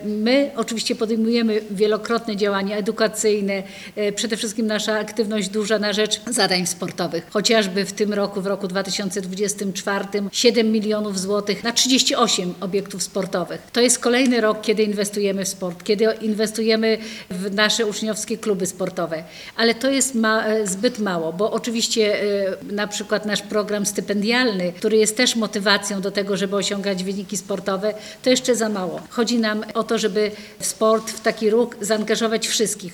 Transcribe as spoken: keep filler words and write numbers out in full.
My oczywiście podejmujemy wielokrotne działania edukacyjne, przede wszystkim nasza aktywność duża na rzecz zadań sportowych. Chociażby w tym roku, w roku dwa tysiące dwudziestym czwartym, siedem milionów złotych na trzydzieści osiem obiektów sportowych. To jest kolejny rok, kiedy inwestujemy w sport, kiedy inwestujemy w nasze uczniowskie kluby sportowe. Ale to jest ma, zbyt mało, bo oczywiście na przykład nasz program stypendialny, który jest też motywacją do tego, żeby osiągać wyniki sportowe, to jeszcze za mało. Chodzi nam o to, żeby w sport, w taki ruch zaangażować wszystkich.